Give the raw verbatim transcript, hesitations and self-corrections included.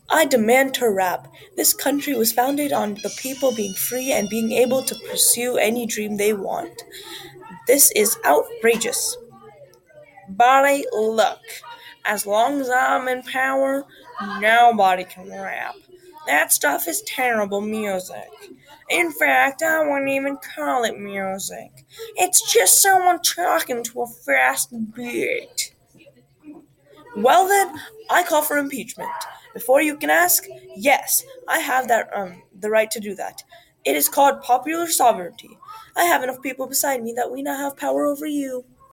I demand to rap. This country was founded on the people being free and being able to pursue any dream they want. This is outrageous. Body, look. As long as I'm in power, nobody can rap. That stuff is terrible music. In fact, I wouldn't even call it music. It's just someone talking to a fast beat. Well then, I call for impeachment. Before you can ask, yes, I have that um the right to do that. It is called popular sovereignty. I have enough people beside me that we now have power over you.